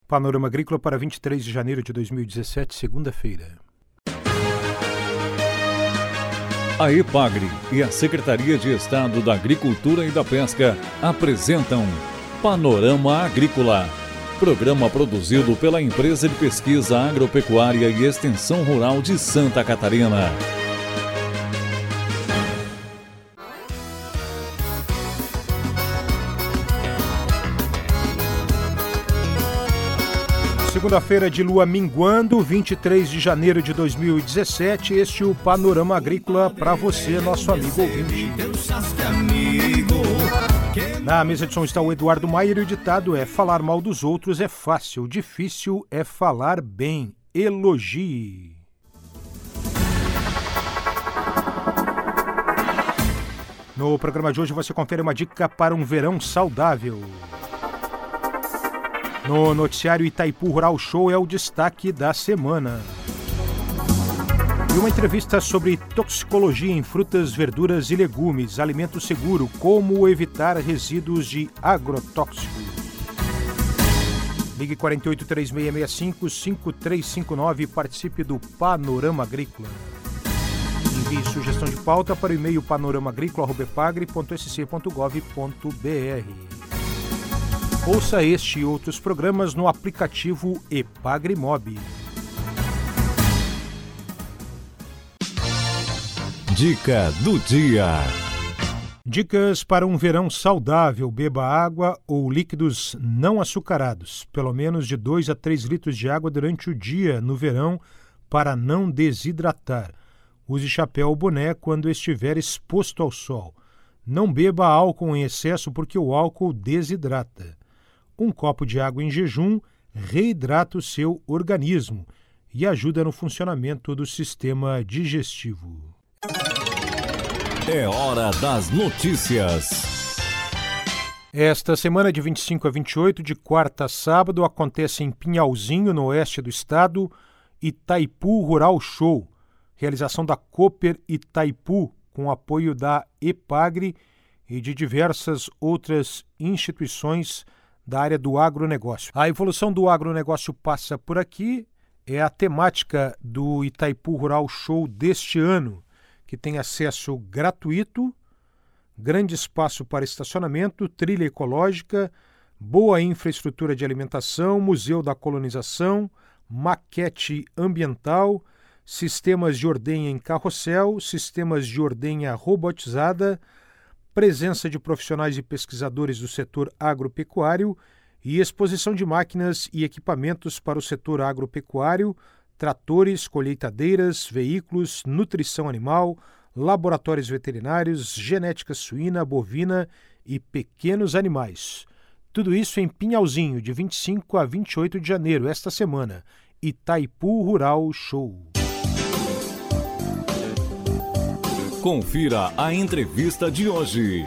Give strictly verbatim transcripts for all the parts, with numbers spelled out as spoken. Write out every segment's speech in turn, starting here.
Panorama Agrícola para vinte e três de janeiro de dois mil e dezessete, segunda-feira. A EPAGRE e a Secretaria de Estado da Agricultura e da Pesca apresentam Panorama Agrícola, programa produzido pela Empresa de Pesquisa Agropecuária e Extensão Rural de Santa Catarina. Segunda-feira de lua minguando, vinte e três de janeiro de dois mil e dezessete, este é o Panorama Agrícola para você, nosso amigo ouvinte. Na mesa de som está o Eduardo Maier e o ditado é: falar mal dos outros é fácil, difícil é falar bem. Elogie. No programa de hoje você confere uma dica para um verão saudável. No noticiário Itaipu Rural Show é o destaque da semana. E uma entrevista sobre toxicologia em frutas, verduras e legumes, alimento seguro, como evitar resíduos de agrotóxico. Ligue quatro oito três seis seis cinco, cinco três cinco nove e participe do Panorama Agrícola. Envie sugestão de pauta para o e-mail panorama agrícola arroba epagre ponto s c ponto gov ponto b r. Ouça este e outros programas no aplicativo EpagreMob. Dica do dia. Dicas para um verão saudável. Beba água ou líquidos não açucarados. Pelo menos de dois a três litros de água durante o dia no verão para não desidratar. Use chapéu ou boné quando estiver exposto ao sol. Não beba álcool em excesso porque o álcool desidrata. Um copo de água em jejum reidrata o seu organismo e ajuda no funcionamento do sistema digestivo. É hora das notícias. Esta semana, de vinte e cinco a vinte e oito, de quarta a sábado, acontece em Pinhalzinho, no oeste do estado, Itaipu Rural Show, realização da Cooper Itaipu, com apoio da EPAGRE e de diversas outras instituições da área do agronegócio. A evolução do agronegócio passa por aqui, é a temática do Itaipu Rural Show deste ano, que tem acesso gratuito, grande espaço para estacionamento, trilha ecológica, boa infraestrutura de alimentação, museu da colonização, maquete ambiental, sistemas de ordenha em carrossel, sistemas de ordenha robotizada, presença de profissionais e pesquisadores do setor agropecuário e exposição de máquinas e equipamentos para o setor agropecuário, tratores, colheitadeiras, veículos, nutrição animal, laboratórios veterinários, genética suína, bovina e pequenos animais. Tudo isso em Pinhalzinho, de vinte e cinco a vinte e oito de janeiro, esta semana. Itaipu Rural Show. Confira a entrevista de hoje.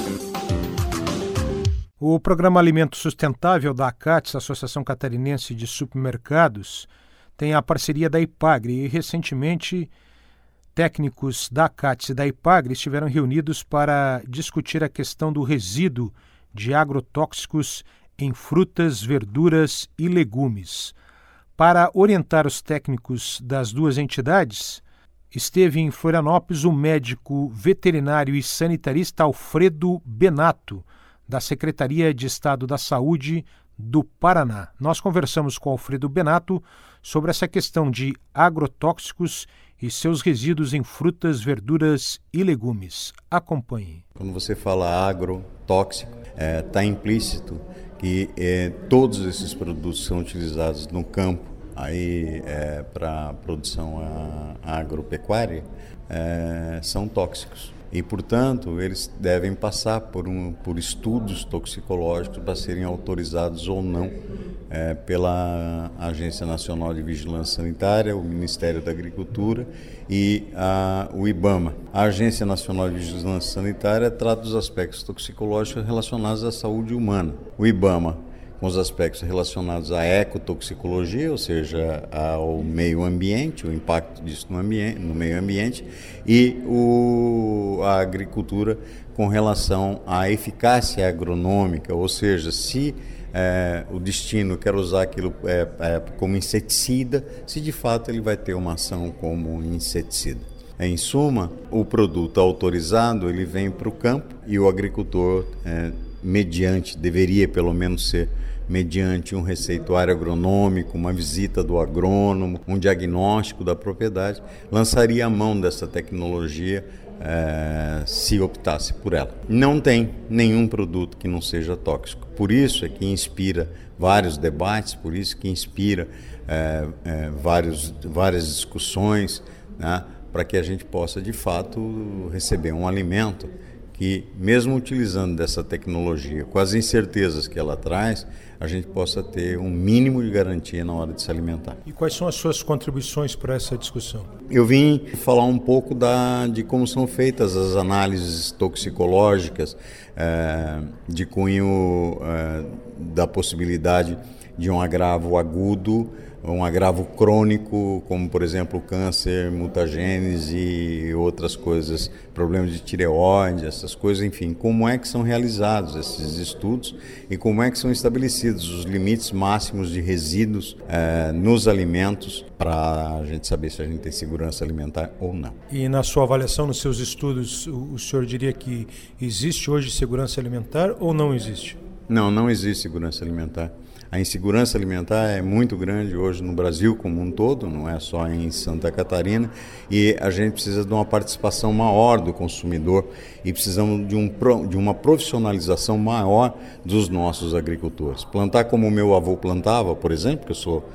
O Programa Alimento Sustentável da ACATS, Associação Catarinense de Supermercados, tem a parceria da EPAGRE e, recentemente, técnicos da ACATS e da EPAGRE estiveram reunidos para discutir a questão do resíduo de agrotóxicos em frutas, verduras e legumes. Para orientar os técnicos das duas entidades, esteve em Florianópolis o médico veterinário e sanitarista Alfredo Benato, da Secretaria de Estado da Saúde do Paraná. Nós conversamos com Alfredo Benato sobre essa questão de agrotóxicos e seus resíduos em frutas, verduras e legumes. Acompanhe. Quando você fala agrotóxico, está é, implícito que é, todos esses produtos são utilizados no campo aí é, para produção a, agropecuária é, são tóxicos. E, portanto, eles devem passar por, um, por estudos toxicológicos para serem autorizados ou não é, pela Agência Nacional de Vigilância Sanitária, o Ministério da Agricultura e a, o IBAMA. A Agência Nacional de Vigilância Sanitária trata dos aspectos toxicológicos relacionados à saúde humana. O IBAMA com os aspectos relacionados à ecotoxicologia, ou seja, ao meio ambiente, o impacto disso no, ambiente, no meio ambiente, e o, a agricultura com relação à eficácia agronômica, ou seja, se é, o destino quer usar aquilo é, é, como inseticida, se de fato ele vai ter uma ação como inseticida. Em suma, o produto autorizado ele vem para o campo e o agricultor, é, mediante, deveria pelo menos ser, mediante um receituário agronômico, uma visita do agrônomo, um diagnóstico da propriedade, lançaria a mão dessa tecnologia é, se optasse por ela. Não tem nenhum produto que não seja tóxico. Por isso é que inspira vários debates, por isso que inspira é, é, vários, várias discussões, né, para que a gente possa, de fato, receber um alimento que, mesmo utilizando dessa tecnologia, com as incertezas que ela traz, a gente possa ter um mínimo de garantia na hora de se alimentar. E quais são as suas contribuições para essa discussão? Eu vim falar um pouco da, de como são feitas as análises toxicológicas, é, de cunho é, da possibilidade de um agravo agudo, um agravo crônico, como por exemplo câncer, mutagênese e outras coisas, problemas de tireoide, essas coisas, enfim, como é que são realizados esses estudos e como é que são estabelecidos os limites máximos de resíduos eh, nos alimentos para a gente saber se a gente tem segurança alimentar ou não. E na sua avaliação, nos seus estudos, o, o senhor diria que existe hoje segurança alimentar ou não existe? Não, não existe segurança alimentar. A insegurança alimentar é muito grande hoje no Brasil como um todo, não é só em Santa Catarina, e a gente precisa de uma participação maior do consumidor e precisamos de, um, de uma profissionalização maior dos nossos agricultores. Plantar como o meu avô plantava, por exemplo, que eu sou,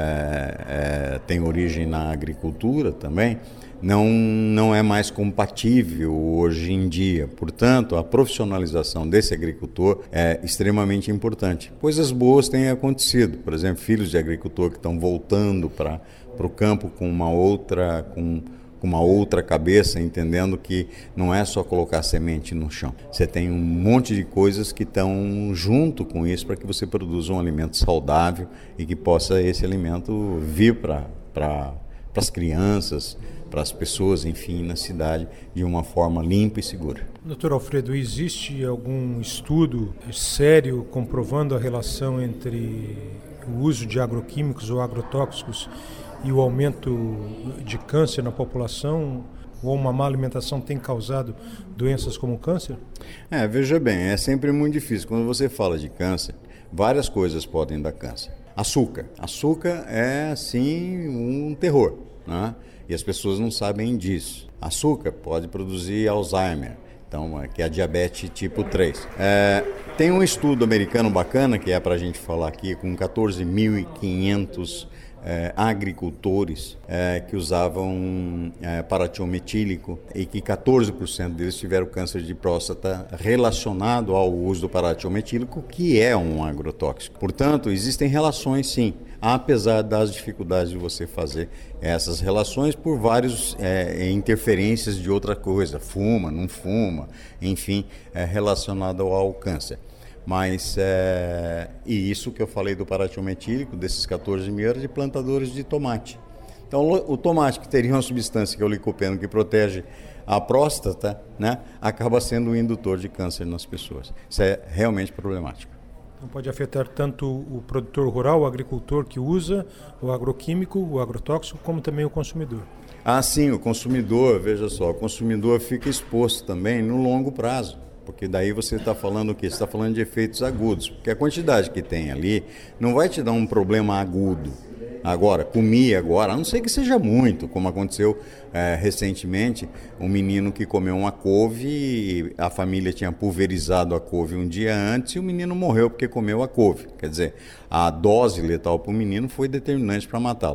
é, é, tenho origem na agricultura também, Não, não é mais compatível hoje em dia. Portanto, a profissionalização desse agricultor é extremamente importante. Coisas boas têm acontecido. Por exemplo, filhos de agricultor que estão voltando para o campo com uma outra, com, com uma outra cabeça, entendendo que não é só colocar semente no chão. Você tem um monte de coisas que estão junto com isso para que você produza um alimento saudável e que possa esse alimento vir para para as crianças, para as pessoas, enfim, na cidade, de uma forma limpa e segura. doutor Alfredo, existe algum estudo sério comprovando a relação entre o uso de agroquímicos ou agrotóxicos e o aumento de câncer na população? Ou uma má alimentação tem causado doenças como o câncer? É, veja bem, é sempre muito difícil. Quando você fala de câncer, várias coisas podem dar câncer. Açúcar. Açúcar é, assim, um terror, né? E as pessoas não sabem disso. Açúcar pode produzir Alzheimer, então, que é a diabetes tipo três. É, tem um estudo americano bacana, que é para a gente falar aqui, com quatorze mil e quinhentos é, agricultores é, que usavam é, paratiometílico e que quatorze por cento deles tiveram câncer de próstata relacionado ao uso do paratiometílico, que é um agrotóxico. Portanto, existem relações, sim, apesar das dificuldades de você fazer essas relações por várias é, interferências de outra coisa, fuma, não fuma, enfim, é, relacionado ao câncer. Mas, é, e isso que eu falei do paratiometílico, desses quatorze mil, era de plantadores de tomate. Então, o tomate, que teria uma substância, que é o licopeno, que protege a próstata, né, acaba sendo um indutor de câncer nas pessoas. Isso é realmente problemático. Então pode afetar tanto o produtor rural, o agricultor que usa o agroquímico, o agrotóxico, como também o consumidor. Ah, sim, o consumidor, veja só, o consumidor fica exposto também no longo prazo, porque daí você está falando o quê? Você está falando de efeitos agudos, porque a quantidade que tem ali não vai te dar um problema agudo. Agora, comi agora, a não ser que seja muito, como aconteceu é, recentemente, um menino que comeu uma couve e a família tinha pulverizado a couve um dia antes e o menino morreu porque comeu a couve. Quer dizer, a dose letal para o menino foi determinante para matá-lo.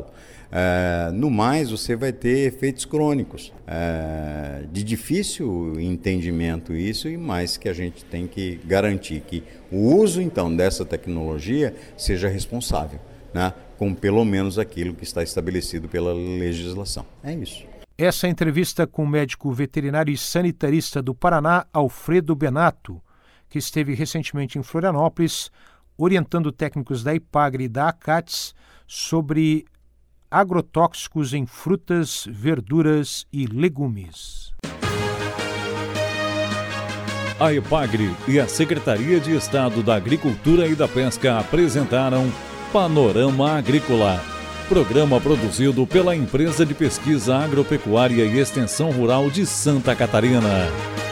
É, no mais, você vai ter efeitos crônicos, é, de difícil entendimento isso, e mais que a gente tem que garantir que o uso, então, dessa tecnologia seja responsável, né, com pelo menos aquilo que está estabelecido pela legislação. É isso. Essa entrevista com o médico veterinário e sanitarista do Paraná, Alfredo Benato, que esteve recentemente em Florianópolis, orientando técnicos da IPAGRE e da ACATS sobre agrotóxicos em frutas, verduras e legumes. A EPAGRE e a Secretaria de Estado da Agricultura e da Pesca apresentaram Panorama Agrícola, programa produzido pela Empresa de Pesquisa Agropecuária e Extensão Rural de Santa Catarina.